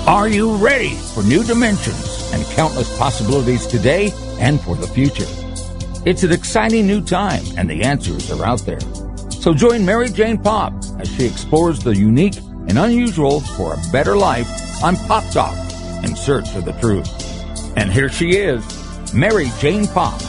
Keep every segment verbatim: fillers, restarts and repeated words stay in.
Are you ready for new dimensions and countless possibilities today and for the future? It's an exciting new time, and the answers are out there. So join Mary Jane Pop as she explores the unique and unusual for a better life on Pop Talk in search of the truth. And here she is, Mary Jane Pop.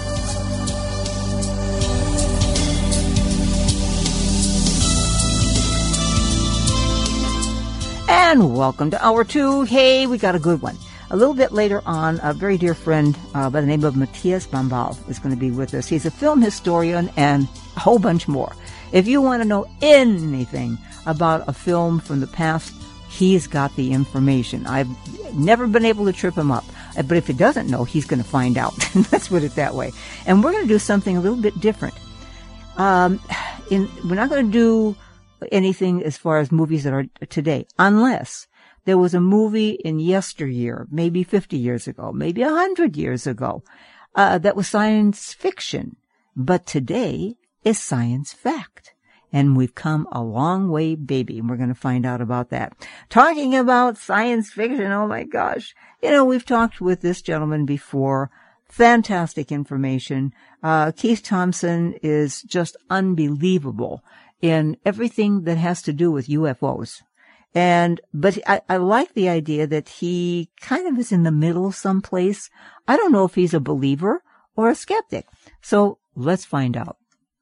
And welcome to Hour Two. Hey, we got a good one. A little bit later on, a very dear friend uh, by the name of Matthias Bambal is going to be with us. He's a film historian and a whole bunch more. If you want to know anything about a film from the past, he's got the information. I've never been able to trip him up. But if he doesn't know, he's going to find out. Let's put it that way. And we're going to do something a little bit different. Um, in, we're not going to do anything as far as movies that are today, unless there was a movie in yesteryear, maybe fifty years ago, maybe one hundred years ago, uh, that was science fiction. But today is science fact. And we've come a long way, baby, and we're going to find out about that. Talking about science fiction, oh my gosh. You know, we've talked with this gentleman before. Fantastic information. Uh, Keith Thompson is just unbelievable in everything that has to do with U F Os. And, but I, I like the idea that he kind of is in the middle someplace. I don't know if he's a believer or a skeptic. So let's find out.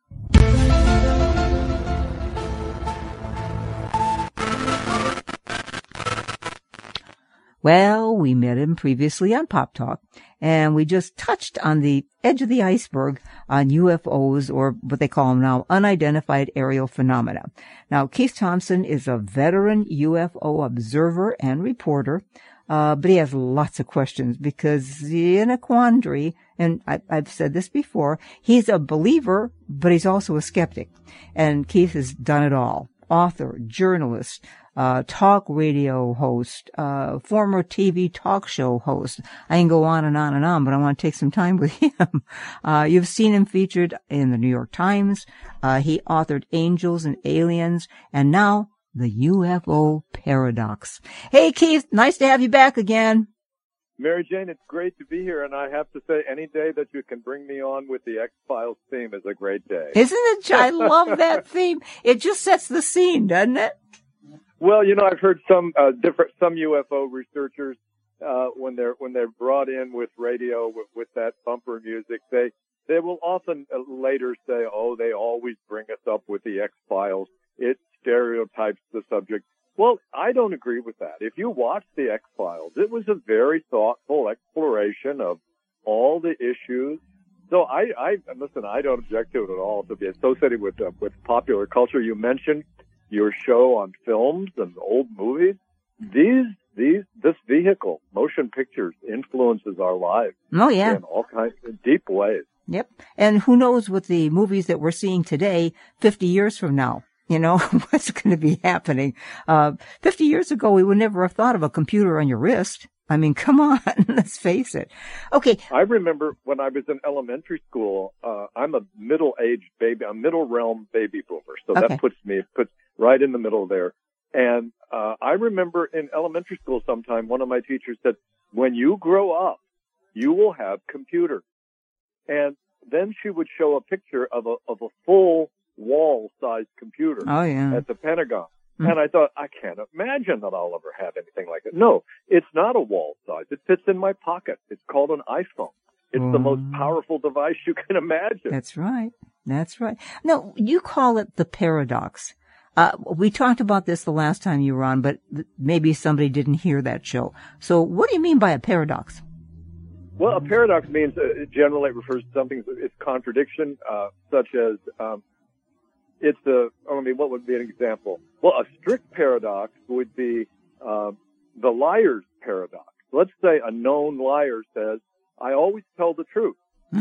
Well, we met him previously on Pop Talk, and we just touched on the edge of the iceberg on U F Os, or what they call them now, unidentified aerial phenomena. Now, Keith Thompson is a veteran U F O observer and reporter, uh, but he has lots of questions because he's in a quandary, and I, I've said this before, he's a believer, but he's also a skeptic. And Keith has done it all. Author, journalist, Uh, talk radio host, uh, former T V talk show host. I can go on and on and on, but I want to take some time with him. Uh, you've seen him featured in the New York Times. Uh, he authored Angels and Aliens, and now the U F O Paradox. Hey, Keith, nice to have you back again. Mary Jane, it's great to be here, and I have to say, any day that you can bring me on with the X-Files theme is a great day. Isn't it? I love that theme. It just sets the scene, doesn't it? Well, you know, I've heard some uh, different some U F O researchers uh, when they're when they're brought in with radio with, with that bumper music, they they will often uh, later say, "Oh, they always bring us up with the X-Files. It stereotypes the subject." Well, I don't agree with that. If you watch the X-Files, it was a very thoughtful exploration of all the issues. So I, I listen. I don't object to it at all to be associated with uh, with popular culture. You mentioned your show on films and old movies. These, these, this vehicle, motion pictures, influences our lives. Oh, yeah. In all kinds of deep ways. Yep. And who knows with the movies that we're seeing today, fifty years from now, you know, what's going to be happening. Uh, fifty years ago, we would never have thought of a computer on your wrist. I mean, come on, let's face it. Okay. I remember when I was in elementary school, uh, I'm a middle-aged baby, a middle realm baby boomer. So Okay. that puts me, puts right in the middle there. And, uh, I remember in elementary school sometime, one of my teachers said, when you grow up, you will have computers. And then she would show a picture of a, of a full wall-sized computer Oh, yeah. at the Pentagon. Mm. And I thought, I can't imagine that I'll ever have anything like it. No, it's not a wall size. It fits in my pocket. It's called an iPhone. It's Mm. the most powerful device you can imagine. That's right. That's right. No, you call it the paradox. Uh, we talked about this the last time you were on, but th- maybe somebody didn't hear that show. So what do you mean by a paradox? Well, a paradox means uh, it generally refers to something, it's contradiction, uh, such as, um, it's a, I mean, what would be an example? Well, a strict paradox would be, um, the liar's paradox. Let's say a known liar says, I always tell the truth.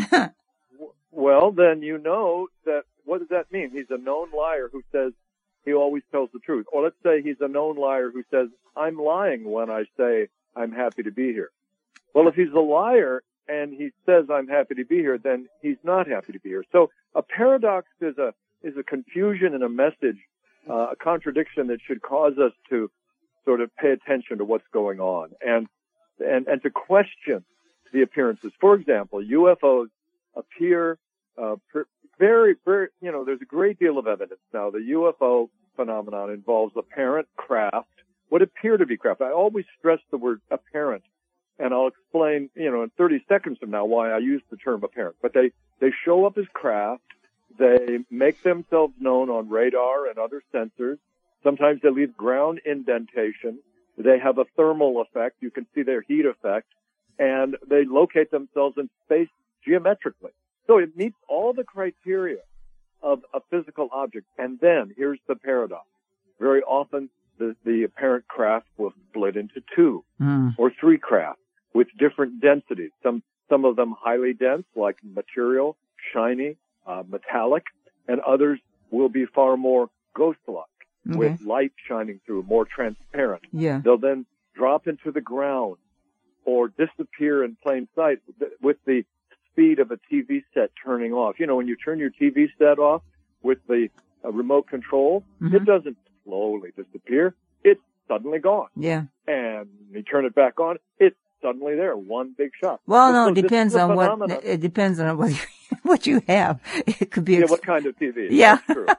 Well, then you know that, what does that mean? He's a known liar who says he always tells the truth. Or let's say he's a known liar who says, I'm lying when I say I'm happy to be here. Well, if he's a liar and he says I'm happy to be here, then he's not happy to be here. So a paradox is a, is a confusion in a message, uh, a contradiction that should cause us to, sort of pay attention to what's going on and, and, and to question the appearances. For example, U F Os appear, uh, per, very, very, you know, there's a great deal of evidence now. The U F O phenomenon involves apparent craft, what appear to be craft. I always stress the word apparent, and I'll explain, you know, in thirty seconds from now why I use the term apparent. But they, they show up as craft. They make themselves known on radar and other sensors. Sometimes they leave ground indentation. They have a thermal effect. You can see their heat effect. And they locate themselves in space geometrically. So it meets all the criteria of a physical object. And then here's the paradox. Very often the, the apparent craft will split into two mm. or three craft with different densities. Some, some of them highly dense, like material, shiny, uh, metallic, and others will be far more ghost-like okay. with light shining through, more transparent. Yeah. They'll then drop into the ground or disappear in plain sight with the speed of a T V set turning off. You know, when you turn your T V set off with the uh, remote control, mm-hmm. it doesn't slowly disappear. It's suddenly gone. Yeah. And you turn it back on, it's suddenly there. One big shot. Well, so no, it depends on what, it depends on what you, what you have. It could be. Yeah, what kind of T V. Yeah. That's true.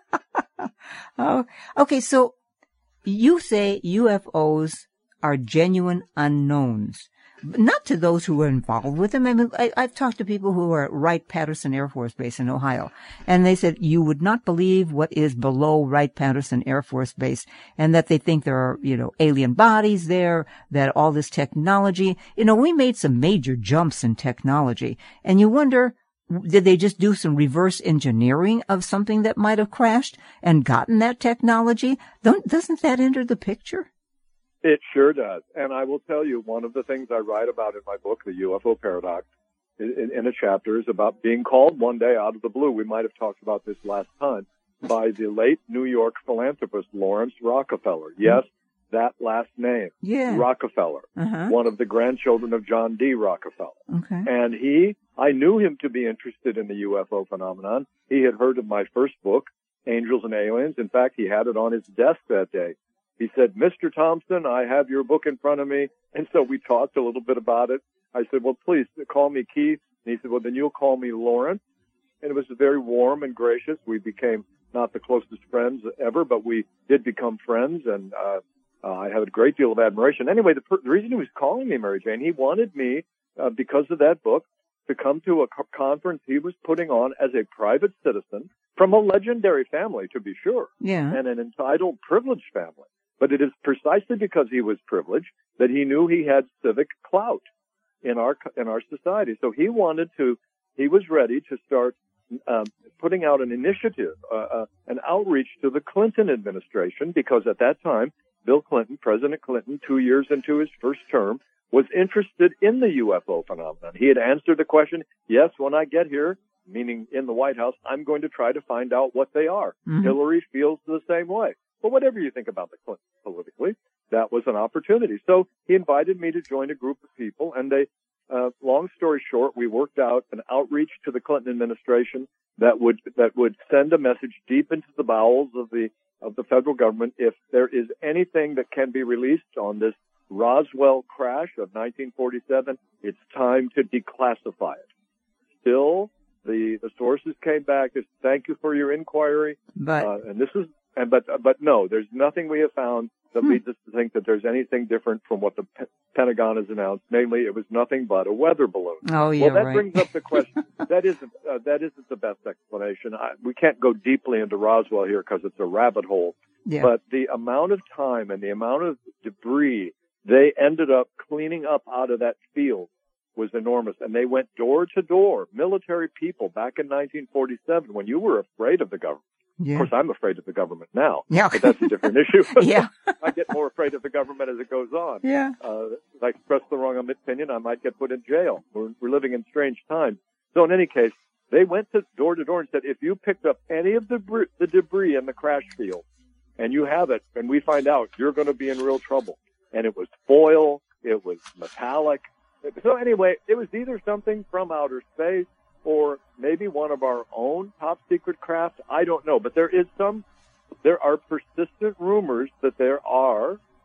Oh, okay. So you say U F Os are genuine unknowns. Not to those who are involved with them. I mean, I, I've talked to people who are at Wright-Patterson Air Force Base in Ohio, and they said you would not believe what is below Wright-Patterson Air Force Base, and that they think there are, you know, alien bodies there, that all this technology, you know, we made some major jumps in technology, and you wonder, did they just do some reverse engineering of something that might have crashed and gotten that technology? Don't, doesn't that enter the picture? It sure does. And I will tell you, one of the things I write about in my book, The U F O Paradox, in, in a chapter is about being called one day out of the blue. We might have talked about this last time by the late New York philanthropist Lawrence Rockefeller. Yes, that last name, yeah. Rockefeller, uh-huh. one of the grandchildren of John D. Rockefeller. Okay. And he, I knew him to be interested in the U F O phenomenon. He had heard of my first book, Angels and Aliens. In fact, he had it on his desk that day. He said, Mister Thompson, I have your book in front of me. And so we talked a little bit about it. I said, well, please call me Keith. And he said, well, then you'll call me Lawrence. And it was very warm and gracious. We became not the closest friends ever, but we did become friends. And uh, uh I had a great deal of admiration. Anyway, the, per- the reason he was calling me, Mary Jane, he wanted me, uh, because of that book, to come to a co- conference he was putting on as a private citizen from a legendary family, to be sure, yeah. and an entitled, privileged family. But it is precisely because he was privileged that he knew he had civic clout in our in our society. So he wanted to, he was ready to start um, putting out an initiative, uh, uh, an outreach to the Clinton administration, because at that time, Bill Clinton, President Clinton, two years into his first term, was interested in the U F O phenomenon. He had answered the question, yes, when I get here, meaning in the White House, I'm going to try to find out what they are. Mm-hmm. Hillary feels the same way. But whatever you think about the Clintons politically, that was an opportunity. So he invited me to join a group of people, and they, uh, long story short, we worked out an outreach to the Clinton administration that would that would send a message deep into the bowels of the of the federal government. If there is anything that can be released on this Roswell crash of nineteen forty-seven, it's time to declassify it. Still, the the sources came back as thank you for your inquiry, but uh, and this is. And but but no, there's nothing we have found that hmm. leads us to think that there's anything different from what the P- Pentagon has announced. Namely, it was nothing but a weather balloon. Oh yeah, well, that right. brings up the question. that isn't uh, that isn't the best explanation. I, we can't go deeply into Roswell here because it's a rabbit hole. Yeah. But the amount of time and the amount of debris they ended up cleaning up out of that field was enormous. And they went door to door, military people back in nineteen forty-seven when you were afraid of the government. Yeah. Of course, I'm afraid of the government now, yeah. but that's a different issue. Yeah. I get more afraid of the government as it goes on. Yeah. Uh, if I express the wrong opinion, I might get put in jail. We're, we're living in strange times. So in any case, they went to door to door and said, if you picked up any of the, br- the debris in the crash field and you have it, and we find out, you're going to be in real trouble. And it was foil. It was metallic. So anyway, it was either something from outer space or maybe one of our own top secret craft. I don't know. But there is some, there are persistent rumors that there are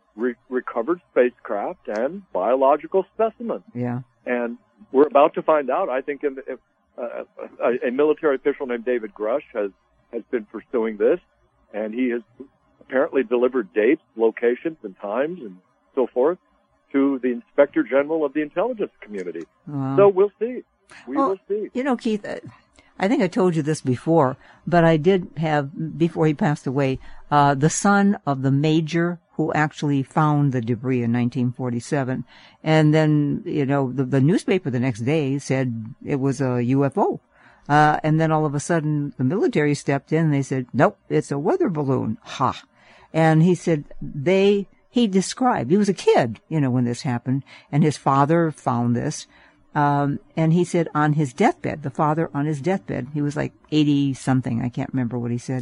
re- recovered spacecraft and biological specimens. Yeah. And we're about to find out. I think in the, if, uh, a, a military official named David Grush has, has been pursuing this, and he has apparently delivered dates, locations, and times, and so forth to the Inspector General of the intelligence community. Wow. So we'll see. We well, will see. You know, Keith, I think I told you this before, but I did have, before he passed away, uh, the son of the major who actually found the debris in nineteen forty-seven. And then, you know, the, the newspaper the next day said it was a U F O. Uh, and then all of a sudden the military stepped in and they said, nope, it's a weather balloon. Ha. And he said they, he described, he was a kid, you know, when this happened, and his father found this. Um, and he said on his deathbed, the father on his deathbed, he was like eighty something, I can't remember what he said,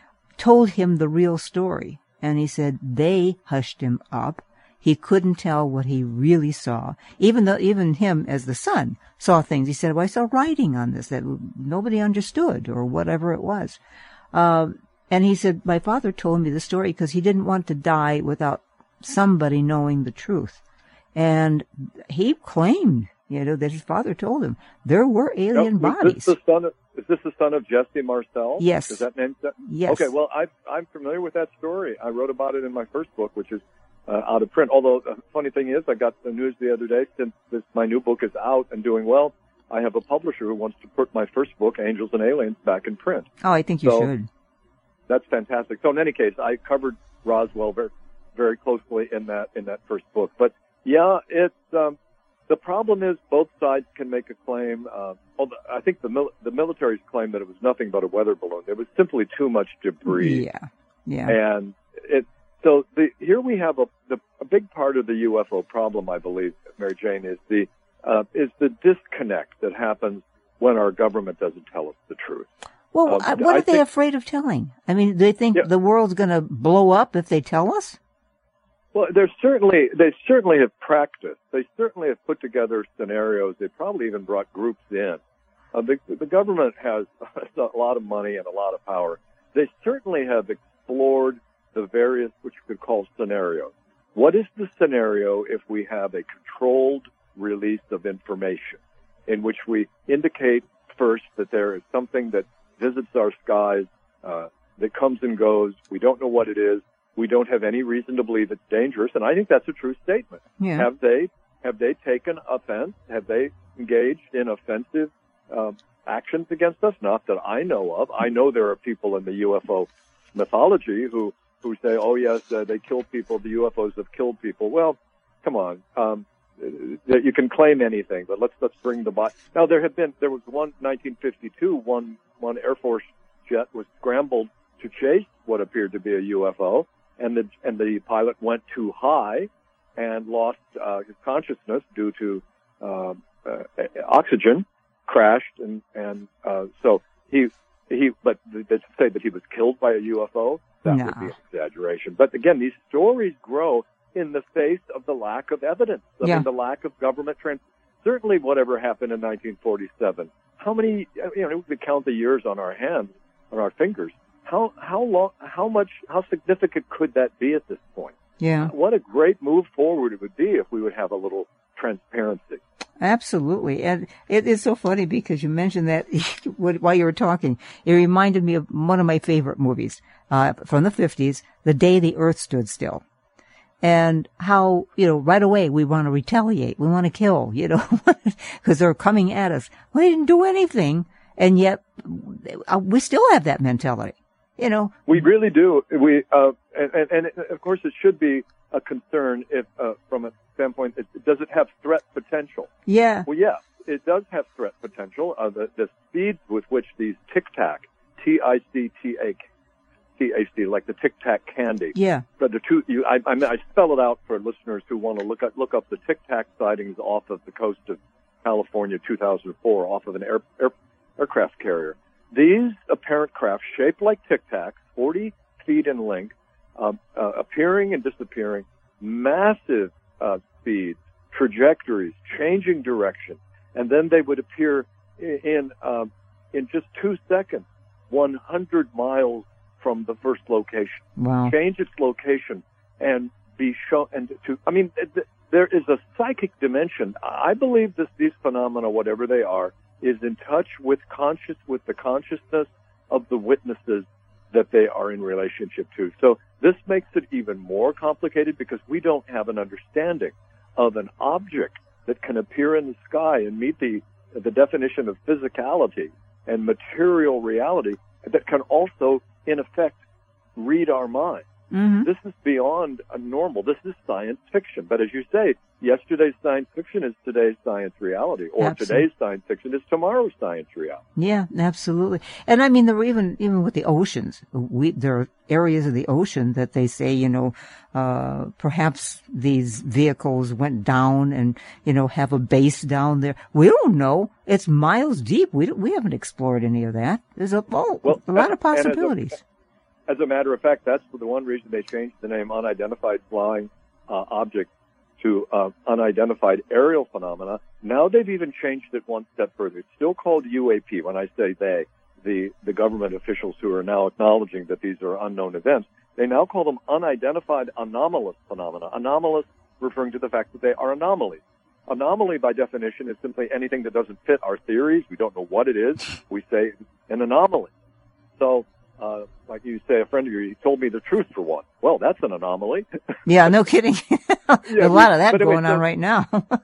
told him the real story. And he said they hushed him up. He couldn't tell what he really saw. Even though, even him as the son saw things. He said, well, I saw writing on this that nobody understood or whatever it was. Um, and he said, my father told me the story because he didn't want to die without somebody knowing the truth. And he claimed, you know, that his father told him there were alien now, bodies. Is this, the son of, is this the son of Jesse Marcel? Yes. Is that name? Yes. Okay, well, I, I'm familiar with that story. I wrote about it in my first book, which is uh, out of print. Although the funny thing is, I got the news the other day, since this, my new book is out and doing well, I have a publisher who wants to put my first book, Angels and Aliens, back in print. Oh, I think you so, should. That's fantastic. So in any case, I covered Roswell very, very closely in that in that first book. But yeah, it's um, the problem is both sides can make a claim. Uh, although I think the mil- the military's claim that it was nothing but a weather balloon. There was simply too much debris. Yeah, yeah. And it so the here we have a the a big part of the U F O problem, I believe, Mary Jane, is the uh, is the disconnect that happens when our government doesn't tell us the truth. Well, um, what are I they think, afraid of telling? I mean, they think yeah. the world's going to blow up if they tell us? Well, there's certainly, they certainly have practiced. They certainly have put together scenarios. They probably even brought groups in. Uh, the, the government has a lot of money and a lot of power. They certainly have explored the various, what you could call scenarios. What is the scenario if we have a controlled release of information in which we indicate first that there is something that visits our skies, uh, that comes and goes. We don't know what it is. We don't have any reason to believe it's dangerous. And I think that's a true statement. Yeah. Have they, have they taken offense? Have they engaged in offensive, um, actions against us? Not that I know of. I know there are people in the U F O mythology who, who say, oh yes, uh, they kill people. The U F Os have killed people. Well, come on. Um, you can claim anything, but let's, let's bring the body. Now there have been, there was one, nineteen fifty-two, one, one Air Force jet was scrambled to chase what appeared to be a U F O, and the and the pilot went too high and lost uh, his consciousness due to uh, uh, oxygen, crashed, and and uh, so he he. But to say that he was killed by a U F O, that no. would be an exaggeration. But again, these stories grow in the face of the lack of evidence, I yeah. mean, the lack of government trans. Certainly, whatever happened in nineteen forty-seven. How many? You know, we could count the years on our hands, on our fingers. How how long? How much? How significant could that be at this point? Yeah. What a great move forward it would be if we would have a little transparency. Absolutely. And it is so funny because you mentioned that while you were talking. It reminded me of one of my favorite movies uh, from the fifties, The Day the Earth Stood Still. And how, you know, right away we want to retaliate. We want to kill, you know, because they're coming at us. Well, they didn't do anything. And yet we still have that mentality, you know. We really do. We, uh, and, and, and of course it should be a concern if, uh, from a standpoint, it, does it have threat potential? Yeah. Well, yeah, it does have threat potential. Uh, the, the speeds with which these Tic Tac, T I C T A T A C, like the Tic Tac candy. Yeah. But the two, you, I, I, I spell it out for listeners who want to look up, look up the Tic Tac sightings off of the coast of California, two thousand four, off of an air, air aircraft carrier. These apparent craft shaped like Tic Tacs, forty feet in length, um, uh, appearing and disappearing, massive uh, speeds, trajectories, changing direction, and then they would appear in in, um, in just two seconds, one hundred miles from the first location. Wow. Change its location and be shown, and to, I mean, th- there is a psychic dimension. I believe this, these phenomena, whatever they are, is in touch with conscious, with the consciousness of the witnesses that they are in relationship to. So this makes it even more complicated because we don't have an understanding of an object that can appear in the sky and meet the, the definition of physicality and material reality that can also, in effect, read our mind. Mm-hmm. This is beyond a normal. This is science fiction. But as you say, yesterday's science fiction is today's science reality, or Absolutely. today's science fiction is tomorrow's science reality. Yeah, absolutely. And I mean, there were even even with the oceans, we there are areas of the ocean that they say, you know, uh perhaps these vehicles went down and, you know, have a base down there. We don't know. It's miles deep. We don't, we haven't explored any of that. There's a oh, Well, a lot of and as a- possibilities. As a matter of fact, that's the one reason they changed the name unidentified flying uh, object to uh, unidentified aerial phenomena. Now they've even changed it one step further. It's still called U A P. When I say they, the, the government officials who are now acknowledging that these are unknown events, they now call them unidentified anomalous phenomena. Anomalous referring to the fact that they are anomalies. Anomaly, by definition, is simply anything that doesn't fit our theories. We don't know what it is. We say an anomaly. So, Uh, like you say, a friend of yours, he told me the truth for one. Well, that's an anomaly. Yeah, no kidding. Yeah, a lot of that but anyway, going on so- right now.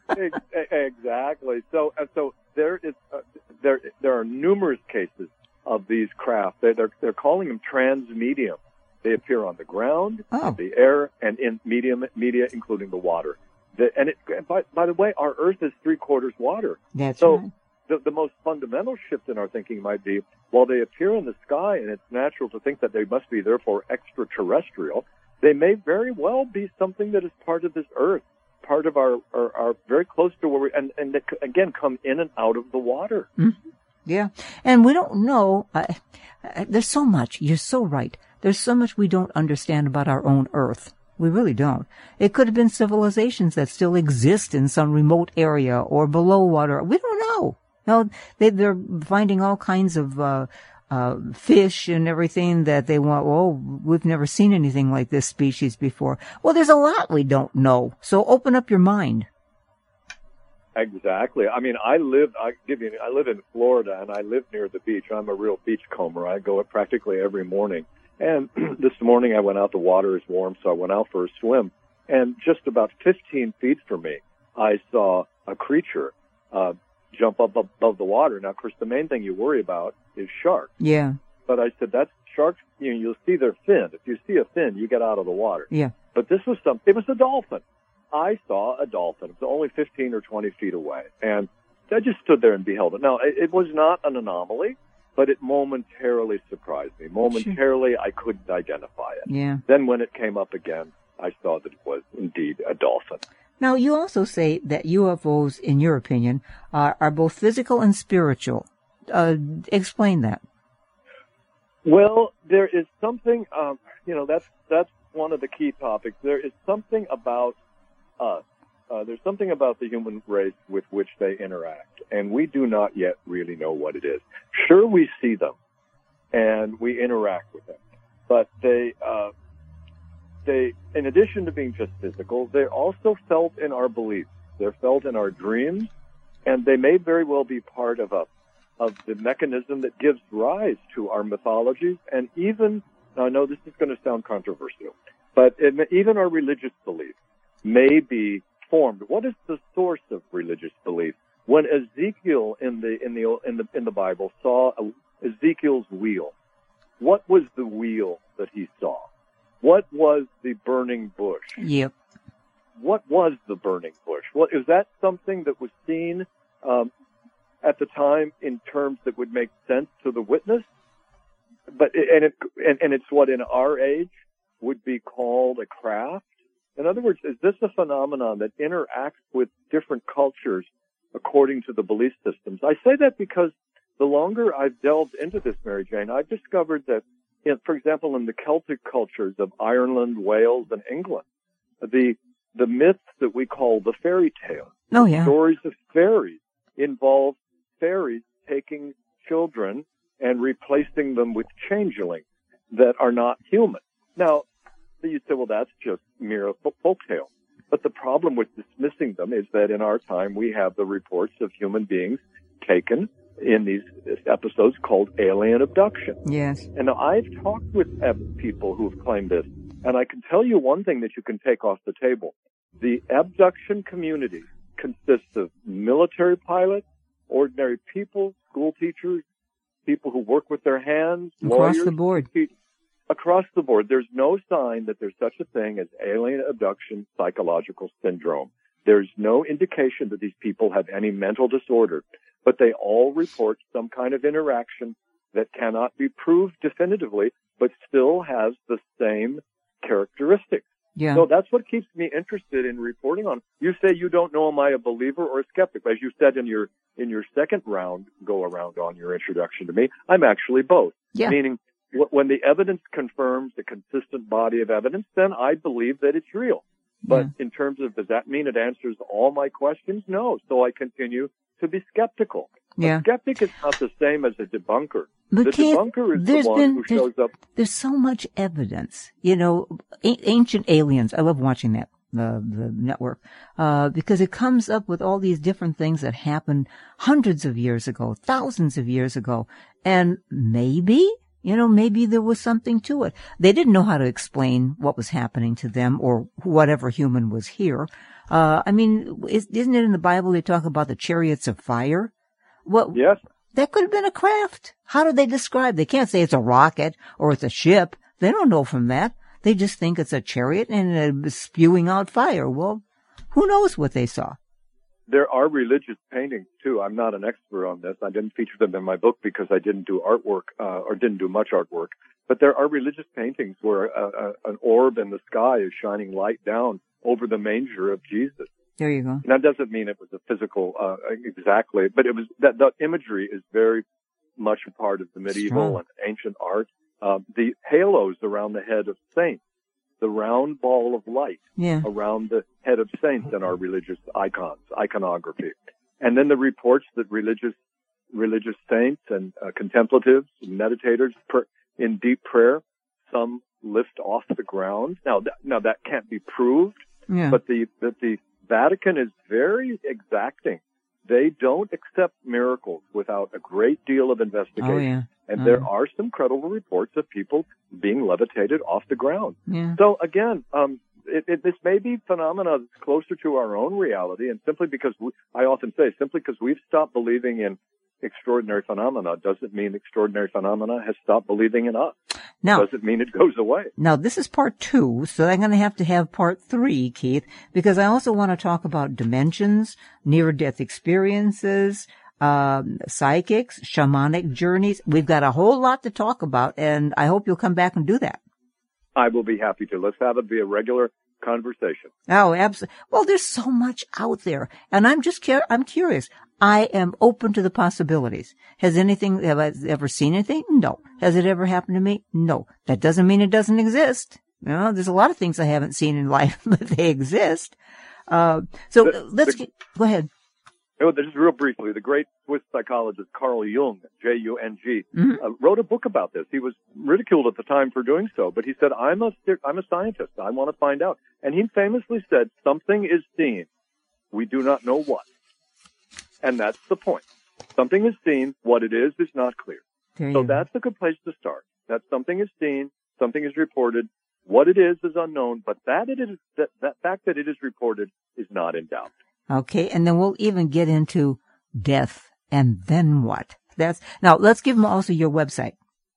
Exactly. So, uh, so there is uh, there there are numerous cases of these craft. They, they're they're calling them transmedium. They appear on the ground, Oh. the air, and in medium media, including the water. The, and it, by, by the way, our Earth is three quarters water. That's So right. the, the most fundamental shift in our thinking might be, while they appear in the sky and it's natural to think that they must be therefore extraterrestrial, they may very well be something that is part of this Earth, part of our, our, our very close to where we, and, and that, again, come in and out of the water. Mm-hmm. Yeah. And we don't know, uh, uh, there's so much, you're so right. There's so much we don't understand about our own Earth. We really don't. It could have been civilizations that still exist in some remote area or below water. We don't know. No, they, they're finding all kinds of uh, uh, fish and everything that they want. Oh, we've never seen anything like this species before. Well, there's a lot we don't know. So open up your mind. Exactly. I mean, I live, I give you, I live in Florida and I live near the beach. I'm a real beachcomber. I go practically every morning. And this morning I went out, the water is warm, so I went out for a swim. And just about fifteen feet from me, I saw a creature, uh, jump up above the water. Now, of course, the main thing you worry about is sharks. Yeah. But I said, that's sharks, you know, you'll see their fin. If you see a fin, you get out of the water. Yeah. But this was some, it was a dolphin. I saw a dolphin. It was only fifteen or twenty feet away. And I just stood there and beheld it. Now, it, it was not an anomaly, but it momentarily surprised me. Momentarily, sure. I couldn't identify it. Yeah. Then when it came up again, I saw that it was indeed a dolphin. Now, you also say that U F Os, in your opinion, are, are both physical and spiritual. Uh, explain that. Well, there is something, um, you know, that's that's one of the key topics. There is something about us. Uh, there's something about the human race with which they interact, and we do not yet really know what it is. Sure, we see them, and we interact with them, but they, uh, they, in addition to being just physical, they're also felt in our beliefs. They're felt in our dreams, and they may very well be part of a, of the mechanism that gives rise to our mythologies, and even, now I know this is going to sound controversial, but it, even our religious beliefs may be formed. What is the source of religious belief? When Ezekiel in the in the in the in the Bible saw Ezekiel's wheel, what was the wheel that he saw? What was the burning bush? Yep. What was the burning bush? What is that something that was seen um, at the time in terms that would make sense to the witness? But and it and, and it's what in our age would be called a craft. In other words, is this a phenomenon that interacts with different cultures according to the belief systems? I say that because the longer I've delved into this, Mary Jane, I've discovered that, in, for example, in the Celtic cultures of Ireland, Wales, and England, the the myths that we call the fairy tales, oh, yeah. stories of fairies, involve fairies taking children and replacing them with changelings that are not human. Now, you say, well, that's just mere folktale. But the problem with dismissing them is that in our time we have the reports of human beings taken in these episodes called alien abduction. Yes. And I've talked with people who've claimed this, and I can tell you one thing that you can take off the table. The abduction community consists of military pilots, ordinary people, school teachers, people who work with their hands, across lawyers, the board. Across the board. There's no sign that there's such a thing as alien abduction psychological syndrome. There's no indication that these people have any mental disorder, but they all report some kind of interaction that cannot be proved definitively, but still has the same characteristics. Yeah. So that's what keeps me interested in reporting on. You say you don't know, am I a believer or a skeptic? As you said in your in your second round go around on your introduction to me, I'm actually both. Yeah. Meaning, w- when the evidence confirms a consistent body of evidence, then I believe that it's real. But Yeah. in terms of, does that mean it answers all my questions? No. So I continue to be skeptical. Yeah. A skeptic is not the same as a debunker. But the Keith, debunker is there's the one been, who there's, shows up. there's so much evidence. You know, a- Ancient Aliens. I love watching that, the, the network, uh, because it comes up with all these different things that happened hundreds of years ago, thousands of years ago. And maybe, you know, maybe there was something to it. They didn't know how to explain what was happening to them or whatever human was here. Uh, I mean, is, isn't it in the Bible they talk about the chariots of fire? What? Yes. That could have been a craft. How do they describe? They can't say it's a rocket or it's a ship. They don't know from that. They just think it's a chariot and uh, spewing out fire. Well, who knows what they saw? There are religious paintings too. I'm not an expert on this. I didn't feature them in my book because I didn't do artwork uh, or didn't do much artwork. But there are religious paintings where a, a, an orb in the sky is shining light down over the manger of Jesus. There you go. And that doesn't mean it was a physical uh, exactly, but it was that the imagery is very much a part of the medieval Strong. and ancient art. Uh, the halos around the head of saints, the round ball of light Yeah. around the head of saints in our religious icons, iconography. And then the reports that religious, religious saints and uh, contemplatives, and meditators per, in deep prayer, some lift off the ground. Now, that, now that can't be proved, Yeah. but the, that the Vatican is very exacting. They don't accept miracles without a great deal of investigation. Oh, yeah. And Oh. there are some credible reports of people being levitated off the ground. Yeah. So again, um, it, it, this may be phenomena that's closer to our own reality, and simply because we, I often say, simply because we've stopped believing in extraordinary phenomena doesn't mean extraordinary phenomena has stopped believing in us. Now, Doesn't mean it goes away. Now, this is part two, so I'm going to have to have part three, Keith, because I also want to talk about dimensions, near-death experiences, um, psychics, shamanic journeys. We've got a whole lot to talk about, and I hope you'll come back and do that. I will be happy to. Let's have it be a regular conversation. Oh, absolutely. Well, there's so much out there, and I'm just cur- I'm curious. I am open to the possibilities. Has anything, have I ever seen anything? No. Has it ever happened to me? No. That doesn't mean it doesn't exist. You know, there's a lot of things I haven't seen in life, but they exist. Uh, so The- let's the- get, go ahead. Oh, just real briefly, the great Swiss psychologist Carl Jung, J U N G, Mhm. uh, wrote a book about this. He was ridiculed at the time for doing so, but he said, I'm a, I'm a scientist. I want to find out. And he famously said, something is seen. We do not know what. And that's the point. Something is seen. What it is is not clear. There So you go. that's a good place to start. That something is seen, something is reported. What it is is unknown, but that it is, that, that fact that it is reported is not in doubt. Okay, and then we'll even get into death, and then what? That's now. Let's give them also your website.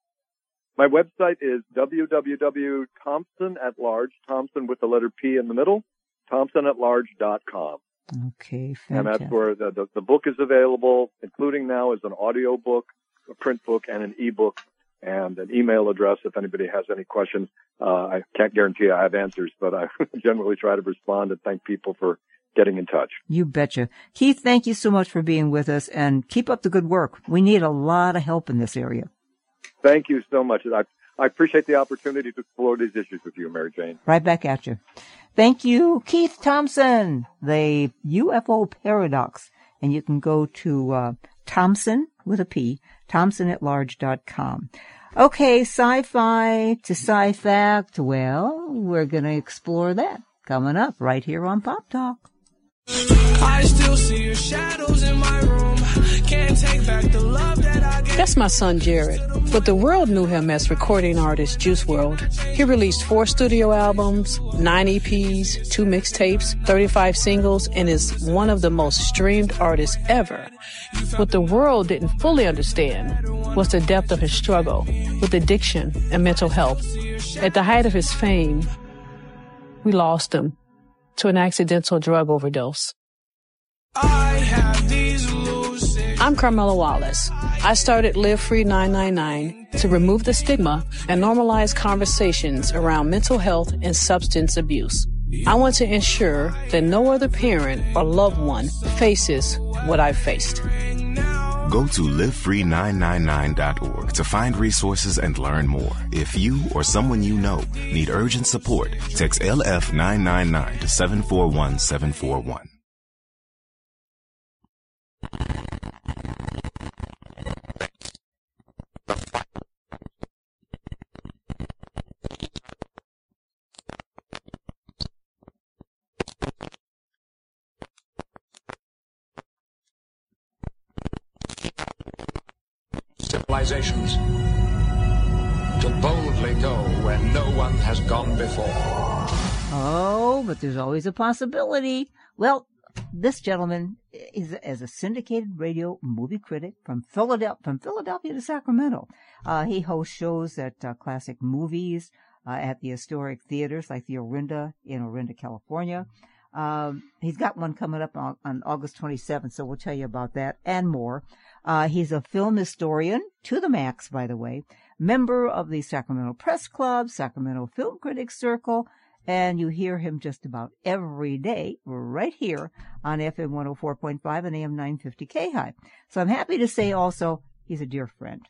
My website is w w w dot thompson at large, Thompson with the letter P in the middle, thompson at large dot com. Okay, And fantastic. that's where the, the, the book is available, including now as an audio book, a print book, and an ebook, and an email address if anybody has any questions. Uh, I can't guarantee I have answers, but I generally try to respond and thank people for getting in touch. You betcha. Keith, thank you so much for being with us, and keep up the good work. We need a lot of help in this area. Thank you so much. I, I appreciate the opportunity to explore these issues with you, Mary Jane. Right back at you. Thank you, Keith Thompson, the U F O Paradox. And you can go to uh, Thompson with a P, thompson at large dot com. Okay, sci-fi to sci-fact. Well, we're going to explore that coming up right here on Pop Talk. I still see your shadows in my room. Can't take back the love that I gave. That's my son Jared, but the world knew him as recording artist Juice world. He released four studio albums, nine E Ps, two mixtapes, thirty-five singles, and is one of the most streamed artists ever. What the world didn't fully understand was the depth of his struggle with addiction and mental health. At the height of his fame, we lost him to an accidental drug overdose. I have these I'm Carmela Wallace. I started Live Free nine nine nine to remove the stigma and normalize conversations around mental health and substance abuse. I want to ensure that no other parent or loved one faces what I've faced. Go to live free nine nine nine dot org to find resources and learn more. If you or someone you know need urgent support, text L F nine nine nine to seven four one seven four one. Civilizations to boldly go where no one has gone before. Oh, but there's always a possibility. Well, this gentleman is as a syndicated radio movie critic from Philadelphia, from Philadelphia to Sacramento. Uh, he hosts shows at uh, classic movies uh, at the historic theaters like the Orinda in Orinda, California. Um, he's got one coming up on, on August twenty-seventh, so we'll tell you about that and more. Uh, he's a film historian, to the max, by the way, member of the Sacramento Press Club, Sacramento Film Critics Circle, and you hear him just about every day right here on F M one oh four point five and A M nine fifty K High. So I'm happy to say also he's a dear friend.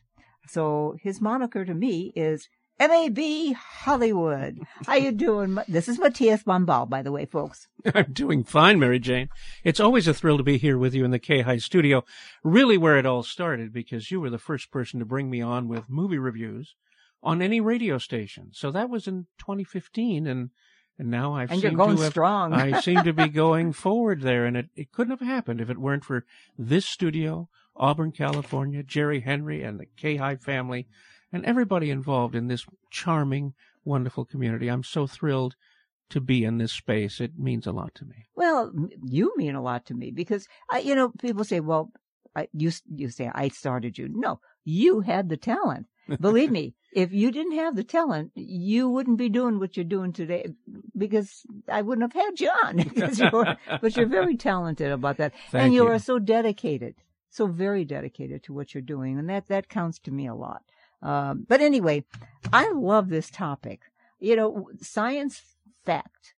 So his moniker to me is M A B Hollywood. How you doing? This is Matias Bombal, by the way, folks. I'm doing fine, Mary Jane. It's always a thrill to be here with you in the K-High studio, really where it all started, because you were the first person to bring me on with movie reviews on any radio station. So that was in twenty fifteen, and and now I've and seemed you're going to have, strong. I seem to be going forward there, and it, it couldn't have happened if it weren't for this studio, Auburn, California, Jerry Henry, and the K-High family, and everybody involved in this charming, wonderful community. I'm so thrilled to be in this space. It means a lot to me. Well, you mean a lot to me because, I, you know, people say, well, I, you, you say, I started you. No, you had the talent. Believe me, if you didn't have the talent, you wouldn't be doing what you're doing today because I wouldn't have had you on. because you're, but you're very talented about that. Thank and you, you are so dedicated, so very dedicated to what you're doing. And that, that counts to me a lot. Um, but anyway, I love this topic. You know, science fact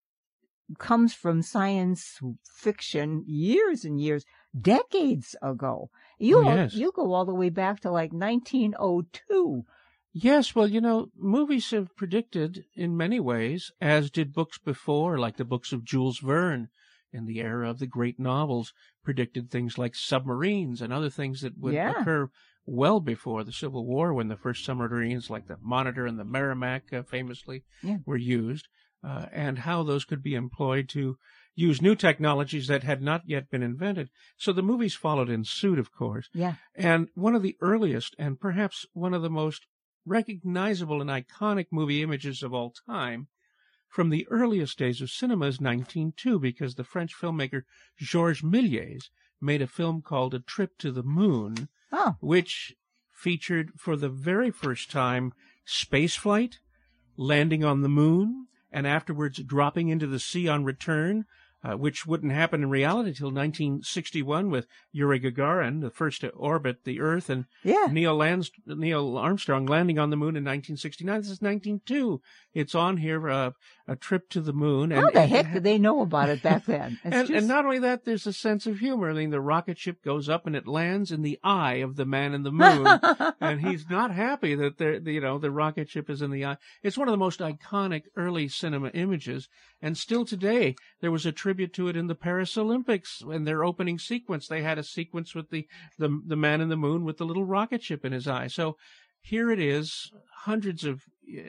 comes from science fiction years and years, decades ago. You, Oh, yes. you go all the way back to like nineteen oh two. Yes, well, you know, movies have predicted in many ways, as did books before, like the books of Jules Verne in the era of the great novels, predicted things like submarines and other things that would Yeah. occur well before the Civil War, when the first submarines, like the Monitor and the Merrimack, uh, famously, Yeah. were used, uh, and how those could be employed to use new technologies that had not yet been invented. So the movies followed in suit, of course. Yeah. And one of the earliest and perhaps one of the most recognizable and iconic movie images of all time from the earliest days of cinema is nineteen oh two, because the French filmmaker Georges Méliès made a film called A Trip to the Moon, Oh, which featured for the very first time space flight, landing on the moon, and afterwards dropping into the sea on return, uh, which wouldn't happen in reality until nineteen sixty-one with Yuri Gagarin, the first to orbit the Earth, and yeah. Neil, Lanst- Neil Armstrong landing on the moon in nineteen sixty-nine. This is nineteen oh two. It's on here, uh, A Trip to the Moon. How and, the and- heck did they know about it back then? It's and, just, and not only that, there's a sense of humor. I mean, the rocket ship goes up and it lands in the eye of the man in the moon, and he's not happy that the you know the rocket ship is in the eye. It's one of the most iconic early cinema images, and still today there was a tribute to it in the Paris Olympics in their opening sequence. They had a sequence with the the the man in the moon with the little rocket ship in his eye. So here it is, hundreds of,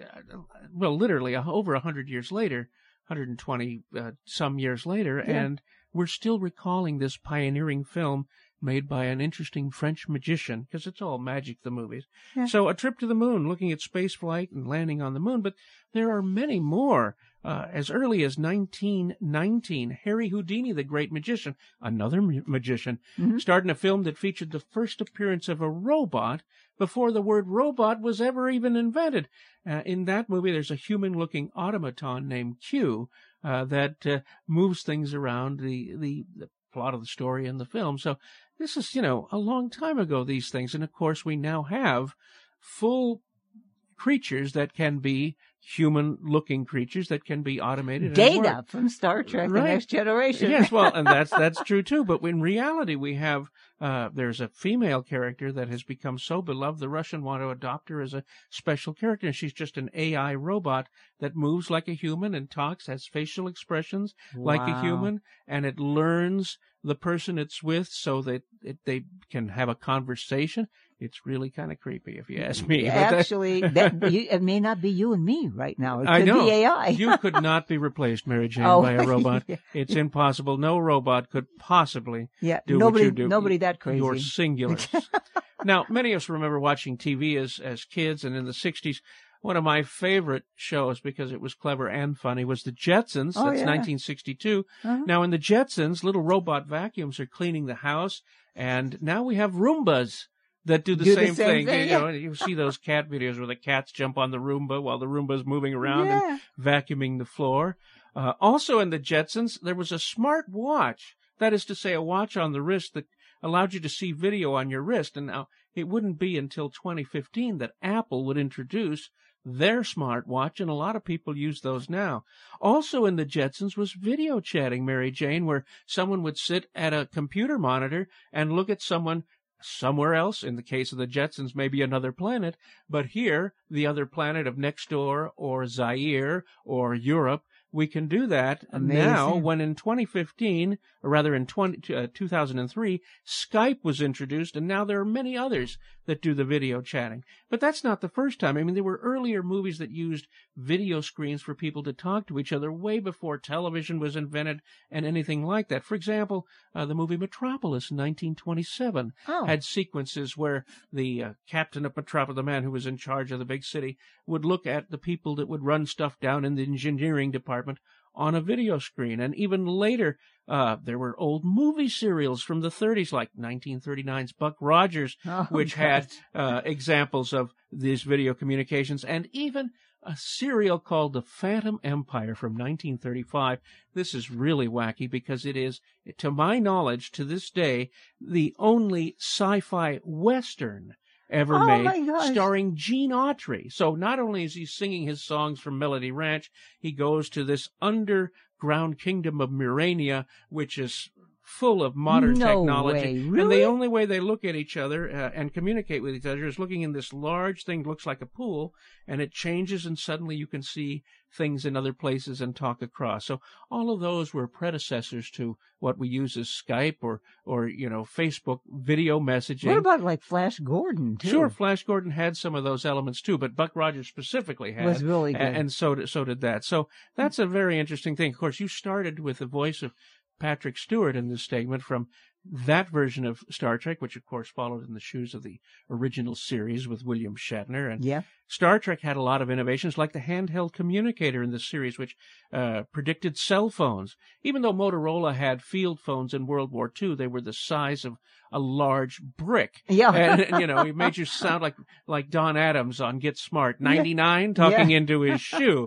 well, literally over a hundred years later, one hundred twenty uh, some years later, yeah. and we're still recalling this pioneering film made by an interesting French magician, because it's all magic, the movies. Yeah. So A Trip to the Moon, looking at space flight and landing on the moon, but there are many more. Uh, as early as nineteen nineteen, Harry Houdini, the great magician, another ma- magician, mm-hmm. starred in a film that featured the first appearance of a robot before the word robot was ever even invented. Uh, in that movie, there's a human-looking automaton named Q uh, that uh, moves things around the, the, the plot of the story in the film. So this is, you know, a long time ago, these things. And, of course, we now have full creatures that can be human-looking creatures that can be automated. Data from Star Trek, right. The Next Generation. Yes, well, and that's that's true, too. But in reality, we have, uh, there's a female character that has become so beloved, the Russian want to adopt her as a special character. And she's just an A I robot that moves like a human and talks, has facial expressions wow. like a human, and it learns the person it's with so that it, they can have a conversation. It's really kind of creepy, if you ask me. Actually, that, you, it may not be you and me right now. It could I know. be A I. You could not be replaced, Mary Jane, oh, by a robot. Yeah. It's impossible. No robot could possibly yeah, do nobody, what you do. Nobody that crazy. You're singular. Now, many of us remember watching T V as, as kids, and in the sixties, one of my favorite shows, because it was clever and funny, was The Jetsons. Oh, That's yeah. nineteen sixty-two. Uh-huh. Now, in The Jetsons, little robot vacuums are cleaning the house, and now we have Roombas that do the, do same, the same thing. thing. You know, you see those cat videos where the cats jump on the Roomba while the Roomba's moving around yeah. and vacuuming the floor. Uh, also in The Jetsons, there was a smart watch. That is to say, a watch on the wrist that allowed you to see video on your wrist. And now it wouldn't be until twenty fifteen that Apple would introduce their smartwatch, and a lot of people use those now. Also in The Jetsons was video chatting, Mary Jane, where someone would sit at a computer monitor and look at someone somewhere else. In the case of the Jetsons, maybe another planet, but here, the other planet of next door or Zaire or Europe, we can do that Amazing. Now, when in twenty fifteen, or rather in twenty, uh, two thousand three, Skype was introduced, and now there are many others that do the video chatting. But that's not the first time. I mean, there were earlier movies that used video screens for people to talk to each other way before television was invented and anything like that. For example, uh, the movie Metropolis in nineteen twenty-seven oh. had sequences where the uh, captain of Metropolis, the man who was in charge of the big city, would look at the people that would run stuff down in the engineering department on a video screen. And even later, uh, there were old movie serials from the thirties, like nineteen thirty-nine's Buck Rogers, oh, which God. had uh, examples of these video communications, and even a serial called The Phantom Empire from nineteen thirty-five. This is really wacky because it is, to my knowledge, to this day, the only sci-fi Western ever oh made, starring Gene Autry. So not only is he singing his songs from Melody Ranch, he goes to this underground kingdom of Murania, which is full of modern no technology. Way. Really? And the only way they look at each other uh, and communicate with each other is looking in this large thing that looks like a pool, and it changes, and suddenly you can see things in other places and talk across. So all of those were predecessors to what we use as Skype or, or you know, Facebook video messaging. What about like Flash Gordon, too? Sure, Flash Gordon had some of those elements, too, but Buck Rogers specifically had. Was really good. And, and so, did, so did that. So that's a very interesting thing. Of course, you started with the voice of Patrick Stewart in this segment from that version of Star Trek, which of course followed in the shoes of the original series with William Shatner. And yeah. Star Trek had a lot of innovations, like the handheld communicator in the series, which uh, predicted cell phones. Even though Motorola had field phones in World War Two, they were the size of a large brick. Yeah. And, you know, it made you sound like, like Don Adams on Get Smart, ninety-nine, talking yeah. into his shoe.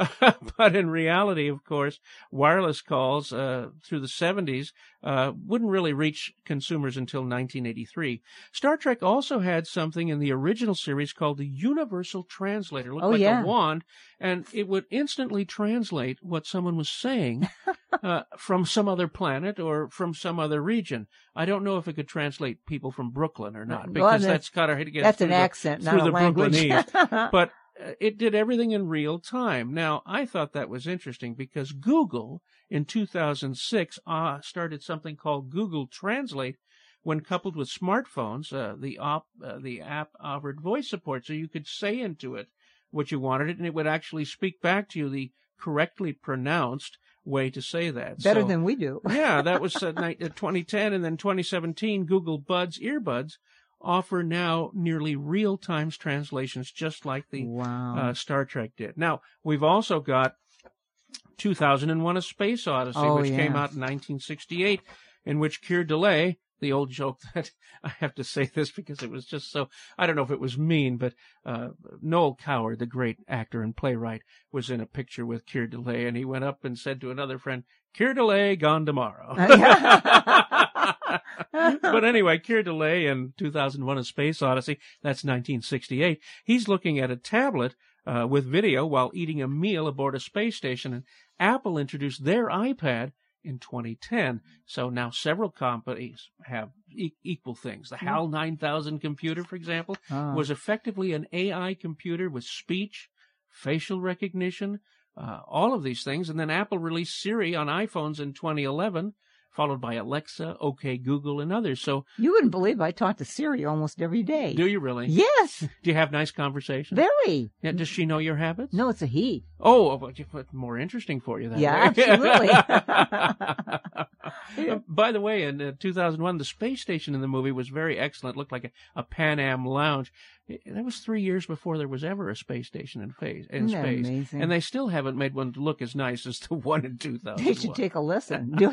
But in reality, of course, wireless calls uh, through the seventies uh, wouldn't really reach consumers until nineteen eighty-three. Star Trek also had something in the original series called the Universal Translator. It looked oh, like yeah. a wand, and it would instantly translate what someone was saying uh, from some other planet or from some other region. I don't know if it could translate people from Brooklyn or not, because well, that's, that's kind of hard to get that's through an the, accent, through not the a language. Brooklynese. But uh, it did everything in real time. Now, I thought that was interesting because Google in two thousand six uh, started something called Google Translate, when coupled with smartphones, uh, the, op, uh, the app offered voice support, so you could say into it what you wanted, and it would actually speak back to you the correctly pronounced way to say that. Better so, than we do. yeah, that was uh, twenty ten, and then twenty seventeen, Google Buds earbuds offer now nearly real-time translations, just like the wow. uh, Star Trek did. Now, we've also got two thousand one: A Space Odyssey, oh, which yes. came out in nineteen sixty-eight, in which Keir Dullea, the old joke that I have to say this because it was just so, I don't know if it was mean, but uh, Noel Coward, the great actor and playwright, was in a picture with Keir Dullea, and he went up and said to another friend, Keir Dullea gone tomorrow. But anyway, Keir Dullea in two thousand one: A Space Odyssey, that's nineteen sixty-eight, he's looking at a tablet uh, with video while eating a meal aboard a space station, and Apple introduced their iPad in twenty ten. So now several companies have e- equal things. The HAL nine thousand computer, for example, oh. was effectively an A I computer with speech, facial recognition, uh, all of these things. And then Apple released Siri on iPhones in twenty eleven, followed by Alexa, OK Google, and others. So you wouldn't believe I talk to Siri almost every day. Do you really? Yes. Do you have nice conversations? Very. Yeah, does she know your habits? No, it's a he. Oh, but more interesting for you that yeah, way. absolutely. Uh, by the way, in uh, two thousand one, the space station in the movie was very excellent. It looked like a, a Pan Am lounge. It, that was three years before there was ever a space station in, phase, in Isn't that space. amazing? And they still haven't made one look as nice as the one in two thousand one. They should take a lesson. Do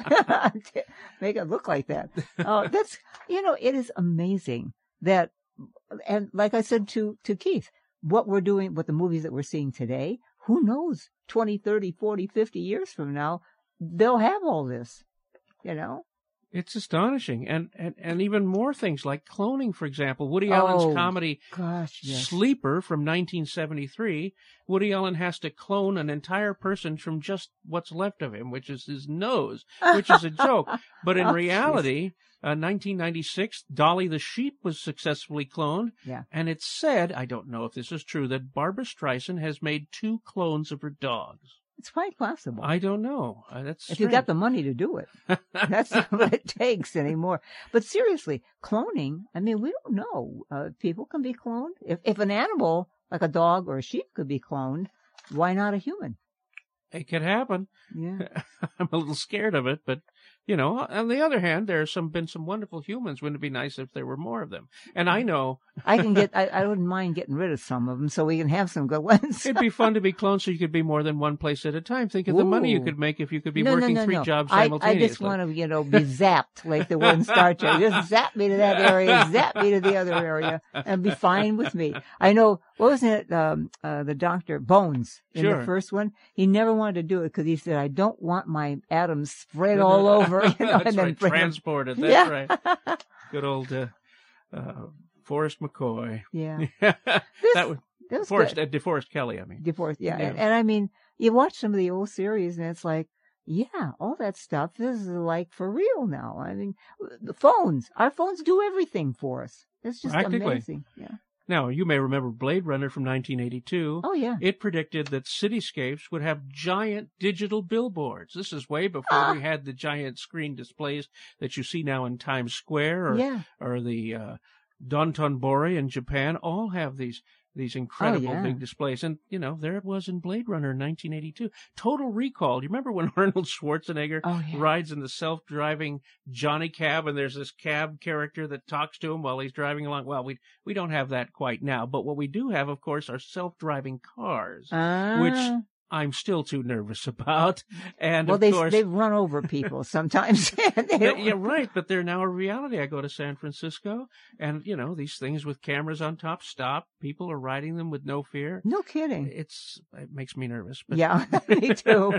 make it look like that. Oh, that's, you know, it is amazing that, and like I said to, to Keith, what we're doing, what the movies that we're seeing today, who knows, twenty, thirty, forty, fifty years from now, they'll have all this, you know? It's astonishing. And, and, and even more things like cloning, for example. Woody Allen's oh, comedy gosh, yes. Sleeper from nineteen seventy-three, Woody Allen has to clone an entire person from just what's left of him, which is his nose, which is a joke. But in oh, reality, uh, nineteen ninety-six, Dolly the sheep was successfully cloned. Yeah. And it's said, I don't know if this is true, that Barbra Streisand has made two clones of her dogs. It's quite possible. I don't know. Uh, that's if strange. you got the money to do it. That's not what it takes anymore. But seriously, cloning, I mean, we don't know. Uh, people can be cloned. If, if an animal, like a dog or a sheep, could be cloned, why not a human? It could happen. Yeah. I'm a little scared of it, but, you know, on the other hand, there's some been some wonderful humans. Wouldn't it be nice if there were more of them? And I know I can get. I, I wouldn't mind getting rid of some of them, so we can have some good ones. It'd be fun to be cloned, so you could be more than one place at a time. Think of the Ooh. money you could make if you could be no, working no, no, three no. jobs I, simultaneously. I just want to, you know, be zapped like the one in Star Trek. Just zap me to that area, zap me to the other area, and be fine with me. I know. What was it? Um, uh, the doctor Bones in Sure. the first one. He never wanted to do it because he said, "I don't want my atoms spread all over." You know, That's and then right. bring them- Transported. That's Yeah. right. Good old uh, uh, Forrest McCoy. Yeah. that This- was That was Forrest, good. uh, DeForest Kelly, I mean. Divorce, yeah. Yeah. And, and I mean, you watch some of the old series and it's like, yeah, all that stuff is like for real now. I mean, the phones, our phones do everything for us. It's just Practically. amazing. Yeah. Now, you may remember Blade Runner from nineteen eighty-two. Oh, yeah. It predicted that cityscapes would have giant digital billboards. This is way before Ah. we had the giant screen displays that you see now in Times Square or, Yeah. or the uh, Dotonbori in Japan. All have these these incredible yeah. big displays. And, you know, there it was in Blade Runner in nineteen eighty-two. Total Recall. Do you remember when Arnold Schwarzenegger Oh, yeah. rides in the self-driving Johnny cab and there's this cab character that talks to him while he's driving along? Well, we we don't have that quite now. But what we do have, of course, are self-driving cars, Ah. which I'm still too nervous about. And, well, of they course... they run over people sometimes. They Yeah, don't- yeah, right. But they're now a reality. I go to San Francisco, and you know these things with cameras on top stop. People are riding them with no fear. No kidding. It's it makes me nervous. But... Yeah, me too.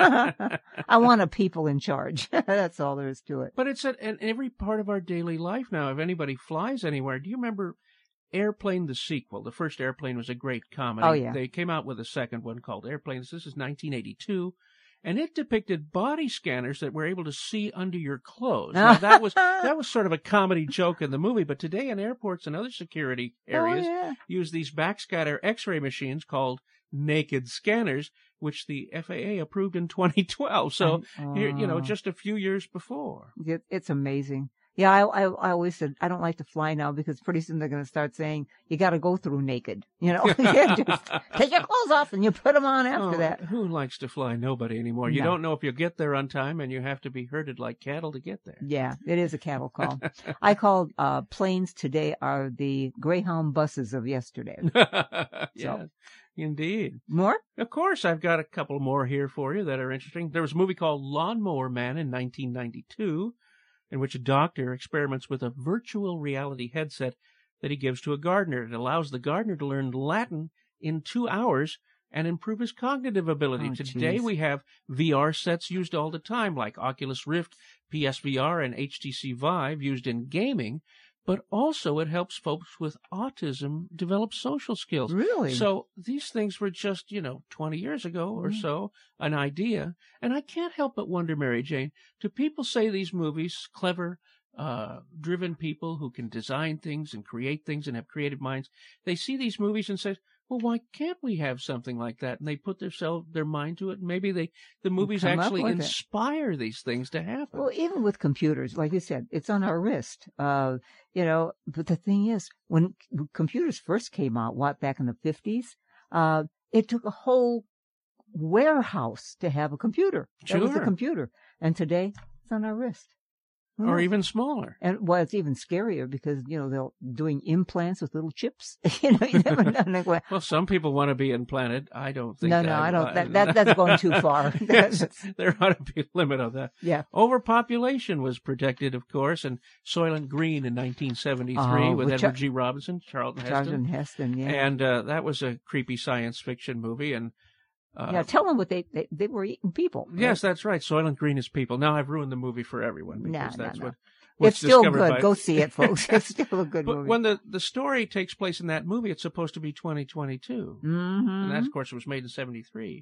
I want a people in charge. That's all there is to it. But it's at, in every part of our daily life now. If anybody flies anywhere, do you remember Airplane, the sequel? The first Airplane was a great comedy. Oh, yeah. They came out with a second one called Airplanes. This is nineteen eighty-two. And it depicted body scanners that were able to see under your clothes. Now, that was that was sort of a comedy joke in the movie, but today in airports and other security areas Oh, yeah. use these backscatter X-ray machines called naked scanners, which the F A A approved in twenty twelve. So, Um, here, you know, uh, just a few years before. It, it's amazing. Yeah, I, I I always said I don't like to fly now because pretty soon they're going to start saying you got to go through naked. You know, just take your clothes off and you put them on after oh, that. Who likes to fly? Nobody anymore. You No. don't know if you'll get there on time, and you have to be herded like cattle to get there. Yeah, it is a cattle call. I called uh, planes today are the Greyhound buses of yesterday. Yes, So. indeed. More? Of course, I've got a couple more here for you that are interesting. There was a movie called Lawnmower Man in nineteen ninety-two, in which a doctor experiments with a virtual reality headset that he gives to a gardener. It allows the gardener to learn Latin in two hours and improve his cognitive ability. Oh, Today, geez. we have V R sets used all the time, like Oculus Rift, P S V R, and H T C Vive, used in gaming. But also it helps folks with autism develop social skills. Really? So these things were just, you know, twenty years ago or Mm. so, an idea. And I can't help but wonder, Mary Jane, do people say these movies, clever, uh, driven people who can design things and create things and have creative minds, they see these movies and say, well, why can't we have something like that? And they put their self, their mind to it. Maybe they, the movies come up actually with it. inspire these things to happen. Well, even with computers, like you said, it's on our wrist. Uh, you know, but the thing is, when c- computers first came out, what, back in the fifties, uh, it took a whole warehouse to have a computer. That was a Sure. computer. And today, it's on our wrist. Who Or knows? even smaller. And well, it's even scarier because, you know, they're doing implants with little chips. you know, you never know. Like, well, Well, some people want to be implanted. I don't think no, that. no, I don't. That, that that's going too far. Yes, there ought to be a limit on that. Yeah. Overpopulation was protected, of course, and Soylent Green in nineteen seventy-three Oh, with with Edward Char- G. Robinson, Charlton Heston. Charlton Heston, yeah. And uh, that was a creepy science fiction movie. And uh, yeah, tell them what they, they, they were eating people. right? yes, that's right. Soylent Green is people. Now I've ruined the movie for everyone because Nah, nah, that's nah. what was It's still discovered good. by- Go see it, folks. It's still a good But movie. when the, the story takes place in that movie, it's supposed to be twenty twenty-two. Mm-hmm. And that, of course, was made in seventy-three.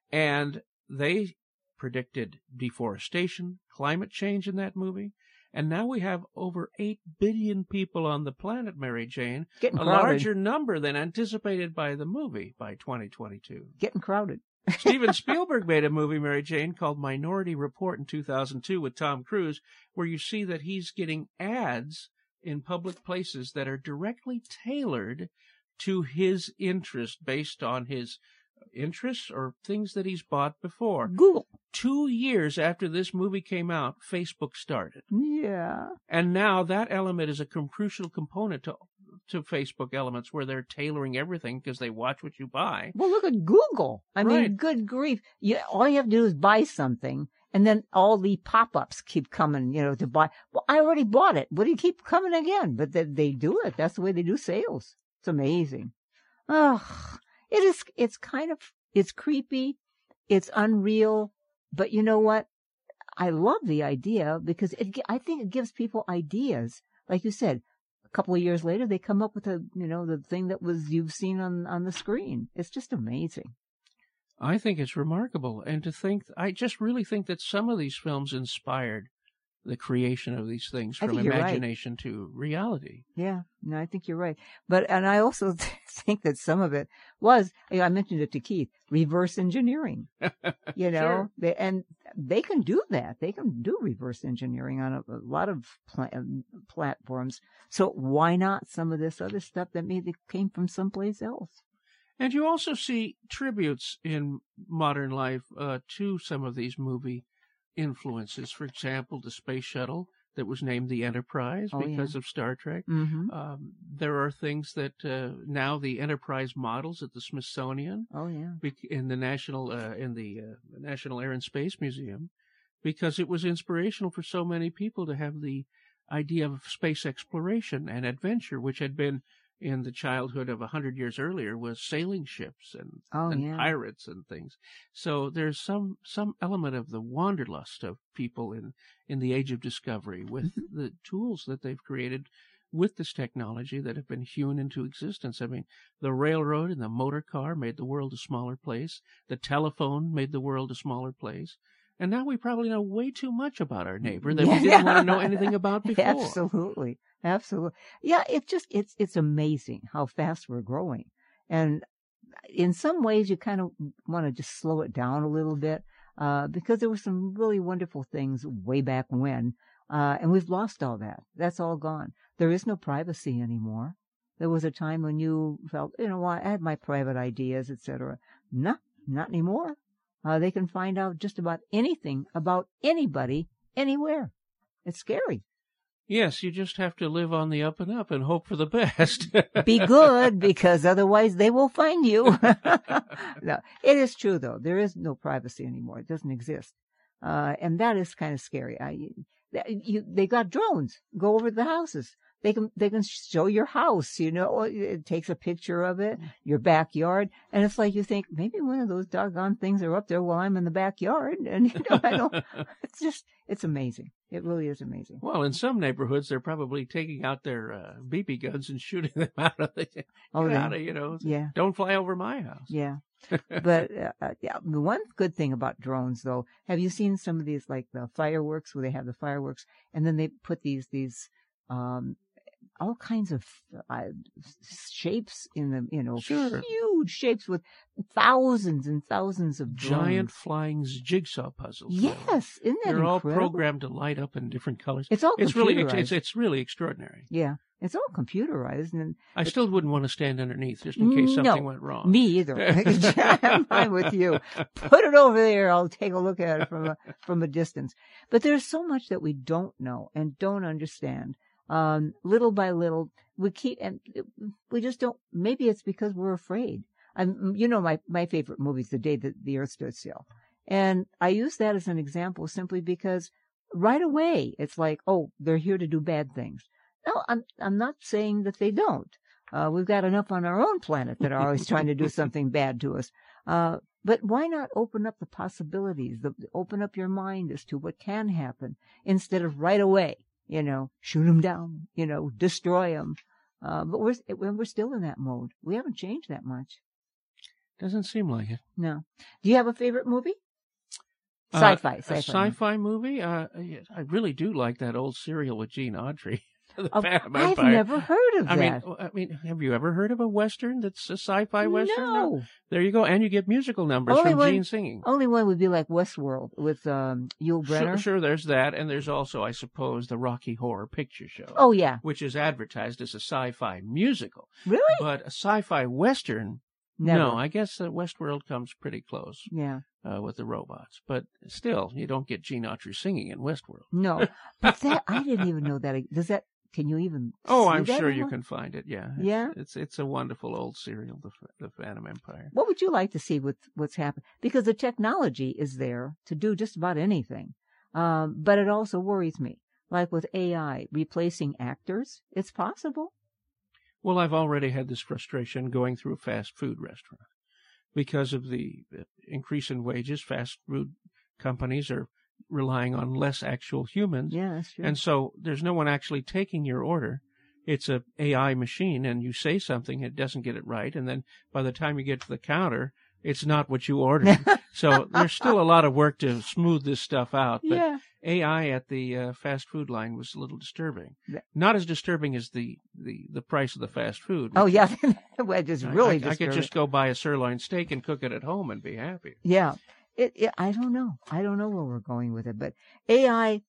And they predicted deforestation, climate change in that movie. And now we have over eight billion people on the planet, Mary Jane. Getting a crowded. larger number than anticipated by the movie by twenty twenty-two. Getting crowded. Steven Spielberg made a movie, Mary Jane, called Minority Report in two thousand two with Tom Cruise, where you see that he's getting ads in public places that are directly tailored to his interest based on his interests or things that he's bought before. Google. Two years after this movie came out, Facebook started. Yeah. And now that element is a com- crucial component to to Facebook elements where they're tailoring everything because they watch what you buy. Well, look at Google. I mean, Right. good grief. You, all you have to do is buy something, and then all the pop-ups keep coming, you know, to buy. Well, I already bought it. What do you keep coming again? But they, they do it. That's the way they do sales. It's amazing. Ugh. It is, it's kind of, it's creepy. It's unreal. But you know what? I love the idea because it, gi- I think it gives people ideas. Like you said, a couple of years later, they come up with a, you know, the thing that was you've seen on, on the screen. It's just amazing. I think it's remarkable. And to think, I just really think that some of these films inspired the creation of these things I from think you're right. imagination to reality. Yeah, no, I think you're right. But, and I also think that some of it was, you know, I mentioned it to Keith, reverse engineering, you know, Sure. they, and they can do that. They can do reverse engineering on a, a lot of pla- um, platforms. So why not some of this other stuff that maybe came from someplace else? And you also see tributes in modern life uh, to some of these movie influences. For example, the space shuttle that was named the Enterprise Oh, because yeah. of Star Trek. Mm-hmm. Um, there are things that uh, now the Enterprise models at the Smithsonian, Oh, yeah. bec- in the National uh, in the uh, National Air and Space Museum, because it was inspirational for so many people to have the idea of space exploration and adventure, which had been in the childhood of a hundred years earlier, was sailing ships and, Oh, and yeah. pirates and things. So there's some some element of the wanderlust of people in in the age of discovery with Mm-hmm. the tools that they've created with this technology that have been hewn into existence. I mean, the railroad and the motor car made the world a smaller place. The telephone made the world a smaller place. And now we probably know way too much about our neighbor that we didn't Yeah. want to know anything about before. Absolutely. Absolutely. Yeah, it's just, it's, it's amazing how fast we're growing. And in some ways you kind of want to just slow it down a little bit, uh, because there were some really wonderful things way back when. Uh, and we've lost all that. That's all gone. There is no privacy anymore. There was a time when you felt, you know, I had my private ideas, et cetera. No, not anymore. Uh, they can find out just about anything about anybody, anywhere. It's scary. Yes, you just have to live on the up and up and hope for the best. Be good, because otherwise they will find you. No, it is true, though. There is no privacy anymore. It doesn't exist. Uh, and that is kind of scary. I, you, they got drones. Go over to the houses. They can, they can show your house, you know, it takes a picture of it, your backyard. And it's like you think, maybe one of those doggone things are up there while I'm in the backyard. And, you know, I don't, it's just, it's amazing. It really is amazing. Well, in some neighborhoods, they're probably taking out their uh, B B guns and shooting them out of the, oh, get out of, you know, yeah. Don't fly over my house. Yeah. But, uh, yeah, the one good thing about drones, though, have you seen some of these, like the fireworks, where they have the fireworks and then they put these, these, um, all kinds of uh, shapes in them, you know, sure. huge shapes with thousands and thousands of drones. Giant flying jigsaw puzzles. Yes, isn't that They're incredible? all programmed to light up in different colors. It's all it's computerized. really it's, it's really extraordinary. Yeah, it's all computerized. And I still wouldn't want to stand underneath just in case something no, went wrong. Me either. I'm with you. Put it over there. I'll take a look at it from a, from a distance. But there's so much that we don't know and don't understand. Um, little by little, we keep, and we just don't, maybe it's because we're afraid. I'm, you know, my, my favorite movie is The Day That the Earth Stood Still. And I use that as an example simply because right away, it's like, oh, they're here to do bad things. No, I'm, I'm not saying that they don't. Uh, we've got enough on our own planet that are always trying to do something bad to us. Uh, but why not open up the possibilities, the, open up your mind as to what can happen instead of right away. You know, shoot them down, you know, destroy them. Uh, but we're, we're still in that mode. We haven't changed that much. Doesn't seem like it. No. Do you have a favorite movie? Uh, Sci-fi. Sci-fi, a sci-fi movie? Uh, I really do like that old serial with Gene Autry. The oh, Phantom I've Empire. never heard of I that. mean, I mean, have you ever heard of a Western that's a sci-fi Western? No. There you go. And you get musical numbers only from one, Gene singing. Only one would be like Westworld with um, Yul Brynner. Sure, sure, there's that. And there's also, I suppose, the Rocky Horror Picture Show. Oh, yeah. Which is advertised as a sci-fi musical. Really? But a sci-fi Western, Never. no. I guess uh, Westworld comes pretty close. Yeah. Uh, with the robots. But still, you don't get Gene Autry singing in Westworld. No. But that, I didn't even know that. Does that... Can you even? Oh, see I'm that sure anymore? you can find it. Yeah, it's, yeah. It's it's a wonderful old serial, the the Phantom Empire. What would you like to see with what's happened? Because the technology is there to do just about anything, um, but it also worries me. Like with A I replacing actors, it's possible. Well, I've already had this frustration going through a fast food restaurant because of the increase in wages. Fast food companies are relying on less actual humans. Yeah, that's true. And so there's no one actually taking your order. It's a A I machine, and you say something, it doesn't get it right, and then by the time you get to the counter, it's not what you ordered. So there's still a lot of work to smooth this stuff out. But yeah. A I at the uh, fast food line was a little disturbing. Not as disturbing as the, the, the price of the fast food. Oh, yeah. Well, it's really I, I, disturbing. I could just go buy a sirloin steak and cook it at home and be happy. Yeah. It, it, I don't know. I don't know where we're going with it, but A I,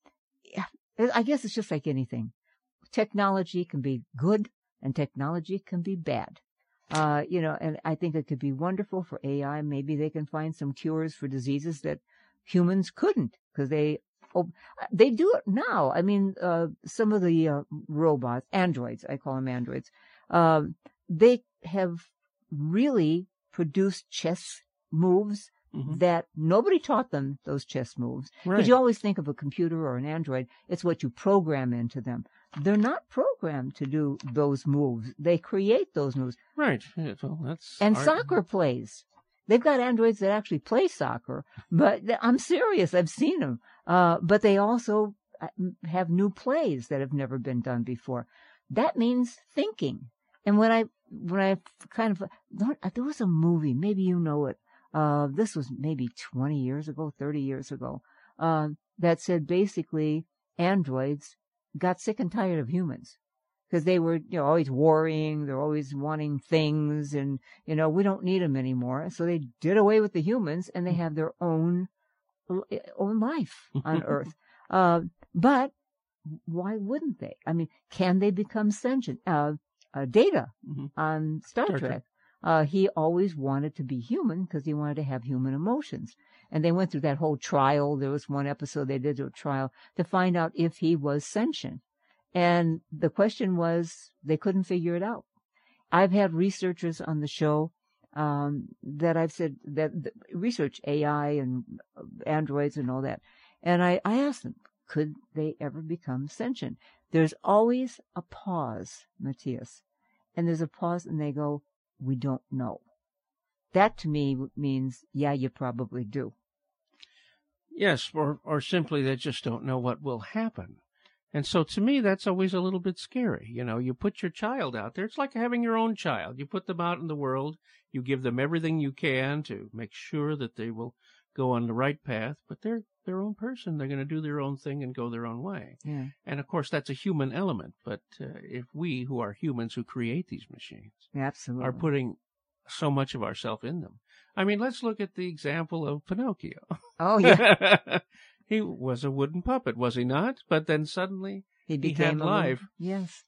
I guess it's just like anything. Technology can be good and technology can be bad. Uh, you know, and I think it could be wonderful for A I. Maybe they can find some cures for diseases that humans couldn't because they, oh, they do it now. I mean, uh, some of the uh, robots, androids, I call them androids, uh, they have really produced chess moves. Mm-hmm. That nobody taught them those chess moves. Because right. You always think of a computer or an android, it's what you program into them. They're not programmed to do those moves. They create those moves. Right. Yeah, well, that's and art. Soccer plays. They've got androids that actually play soccer. But I'm serious. I've seen them. Uh, but they also have new plays that have never been done before. That means thinking. And when I, when I kind of, there was a movie, maybe you know it. Uh, this was maybe twenty years ago, thirty years ago, uh, that said basically androids got sick and tired of humans because they were, you know, always worrying. They're always wanting things and, you know, we don't need them anymore. So they did away with the humans and they have their own, own life on Earth. Uh, but why wouldn't they? I mean, can they become sentient? Uh, uh, Data Mm-hmm. on Star, Star Trek. Trek. Uh, he always wanted to be human because he wanted to have human emotions. And they went through that whole trial. There was one episode they did a trial to find out if he was sentient. And the question was, they couldn't figure it out. I've had researchers on the show um, that I've said that, that research A I and androids and all that. And I, I asked them, could they ever become sentient? There's always a pause, Matthias. And there's a pause and they go, we don't know. That to me means, yeah, you probably do. Yes, or, or simply they just don't know what will happen. And so to me, that's always a little bit scary. You know, you put your child out there. It's like having your own child. You put them out in the world. You give them everything you can to make sure that they will go on the right path. But they're their own person. They're going to do their own thing and go their own way. Yeah. And, of course, that's a human element. But uh, if we, who are humans who create these machines, Absolutely. are putting so much of ourselves in them. I mean, let's look at the example of Pinocchio. Oh, yeah. He was a wooden puppet, was he not? But then suddenly He he became had a life. little- Yes.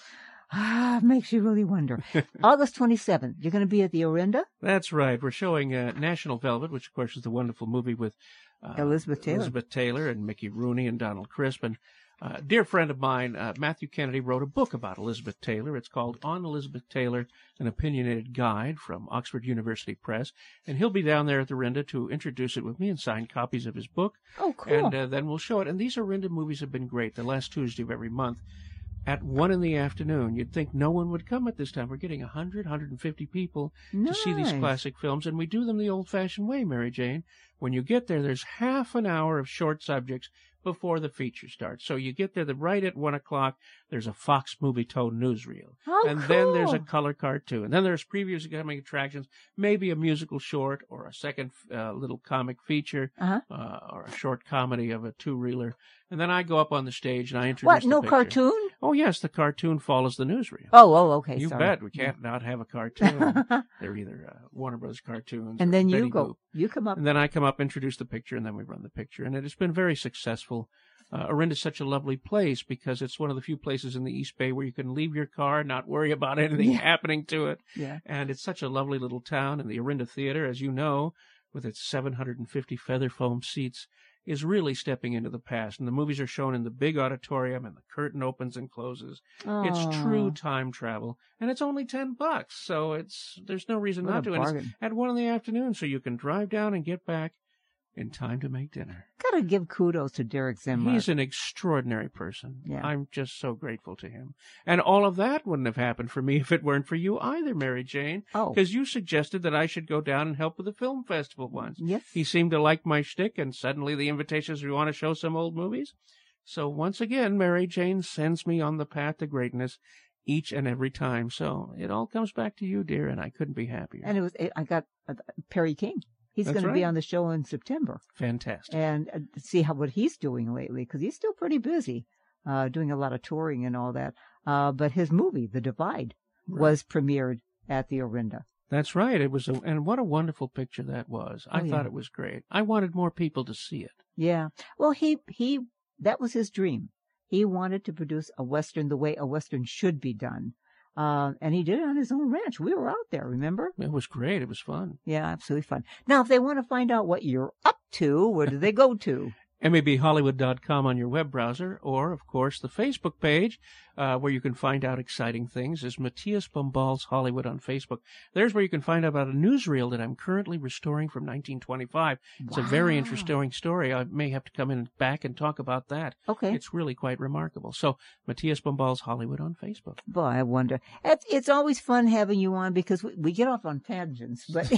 Ah, makes you really wonder. August twenty-seventh, you're going to be at the Orinda? That's right. We're showing uh, National Velvet, which, of course, is the wonderful movie with uh, Elizabeth Taylor. Elizabeth Taylor and Mickey Rooney and Donald Crisp. And uh, a dear friend of mine, uh, Matthew Kennedy, wrote a book about Elizabeth Taylor. It's called On Elizabeth Taylor, An Opinionated Guide from Oxford University Press. And he'll be down there at the Orinda to introduce it with me and sign copies of his book. Oh, cool. And uh, then we'll show it. And these Orinda movies have been great. The last Tuesday of every month at one in the afternoon. You'd think no one would come at this time. We're getting one hundred, one hundred fifty people to see these Nice. classic films. And we do them the old-fashioned way, Mary Jane. When you get there, there's half an hour of short subjects before the feature starts. So you get there the, right at one o'clock. There's a Fox Movie Toad newsreel. Oh, and then there's a cool. color cartoon. And then there's previews of coming attractions, maybe a musical short or a second uh, little comic feature Uh-huh. uh, or a short comedy of a two-reeler. And then I go up on the stage and I introduce What, the no picture. cartoon? Oh, yes, the cartoon follows the newsreel. Oh, oh, okay. You sorry. bet. We can't not have a cartoon. They're either uh, Warner Brothers cartoons And or then you Betty go, Boop. you come up. And then I come up, introduce the picture, and then we run the picture. And it has been very successful. Uh, Orinda is such a lovely place because it's one of the few places in the East Bay where you can leave your car, not worry about anything Yeah. happening to it. Yeah. And it's such a lovely little town. And the Orinda Theater, as you know, with its seven hundred fifty feather foam seats, is really stepping into the past. And the movies are shown in the big auditorium, and the curtain opens and closes. It's Oh, true time travel, and it's only ten bucks. So it's there's no reason What not a to. And it's bargain. at one in the afternoon, so you can drive down and get back in time to make dinner. Gotta give kudos to Derek Zimmer. He's an extraordinary person. Yeah. I'm just so grateful to him. And all of that wouldn't have happened for me if it weren't for you either, Mary Jane. Oh. Because you suggested that I should go down and help with the film festival once. Yes. He seemed to like my shtick, and suddenly the invitations, we want to show some old movies. So once again, Mary Jane sends me on the path to greatness each and every time. So it all comes back to you, dear, and I couldn't be happier. And it was, I got uh, Perry King. He's That's going to be right. on the show in September. Fantastic. And uh, see how what he's doing lately, because he's still pretty busy, uh, doing a lot of touring and all that. Uh, but his movie, The Divide, Right. was premiered at the Orinda. That's right. It was, a, and what a wonderful picture that was. I Oh, yeah. thought it was great. I wanted more people to see it. Yeah. Well, he he that was his dream. He wanted to produce a Western the way a Western should be done. Uh, and he did it on his own ranch. We were out there, remember? It was great. It was fun. Yeah, absolutely fun. Now, if they want to find out what you're up to, where do they go to? M A B Hollywood dot com on your web browser, or, of course, the Facebook page, uh, where you can find out exciting things, is Matthias Bombal's Hollywood on Facebook. There's where you can find out about a newsreel that I'm currently restoring from nineteen twenty-five. It's a very Wow. interesting story. I may have to come in back and talk about that. Okay. It's really quite remarkable. So, Matthias Bombal's Hollywood on Facebook. Boy, I wonder. It's, it's always fun having you on because we, we get off on tangents, but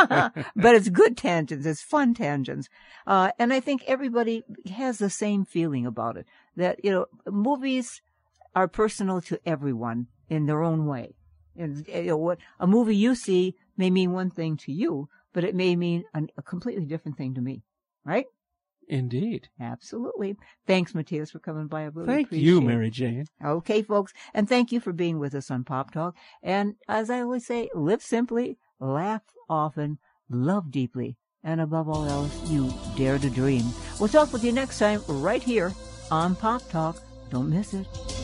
but it's good tangents. It's fun tangents. Uh, and I think everybody has the same feeling about it, that, you know, movies are personal to everyone in their own way. And, you know, what a movie you see may mean one thing to you, but it may mean an, a completely different thing to me, right? Indeed. Absolutely. Thanks, Matthias, for coming by. I really Thank appreciate you, it. Mary Jane. Okay, folks, and thank you for being with us on Pop Talk. And as I always say, live simply, laugh often, love deeply, and above all else, you dare to dream. We'll talk with you next time right here on Pop Talk. Don't miss it.